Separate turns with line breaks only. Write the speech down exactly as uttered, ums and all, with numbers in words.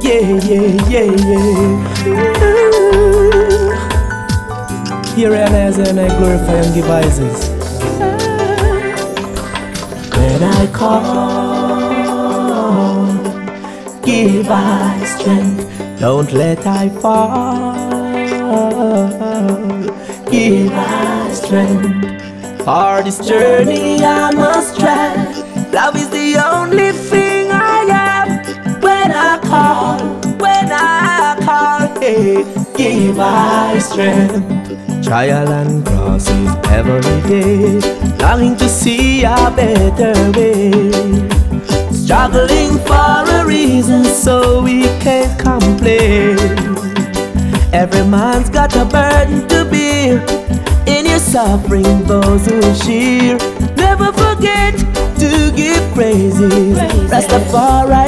Yeah, yeah, yeah, yeah. Ooh. Here and as and I glorify and give praises. When I call, give I strength. Don't let I fall. Give I strength. For this journey I must try. Love is the only thing I have. When I call, when I call, hey, give I strength. Trial and crosses every day, longing to see a better way. Struggling for a reason so we can't complain. Every man's got a burden to bear. In your suffering, those who share. Never forget to give praises. Rastafari